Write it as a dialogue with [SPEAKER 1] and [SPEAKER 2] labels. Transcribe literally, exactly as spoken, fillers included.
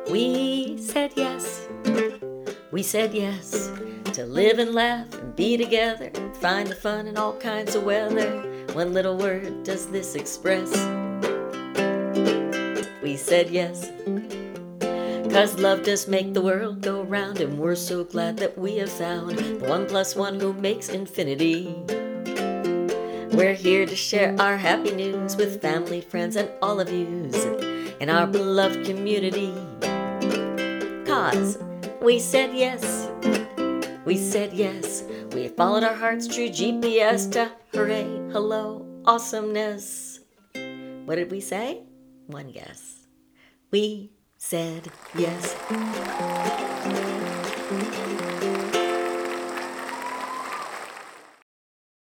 [SPEAKER 1] We said yes, we said yes, to live and laugh and be together, find the fun in all kinds of weather. One little word does this express. We said yes, 'cause love does make the world go round, and we're so glad that we have found the one plus one who makes infinity. We're here to share our happy news with family, friends, and all of yous in our beloved community. 'Cause we said yes, we said yes, we followed our heart's true G P S to hooray, hello, awesomeness. What did we say? One guess. We said yes.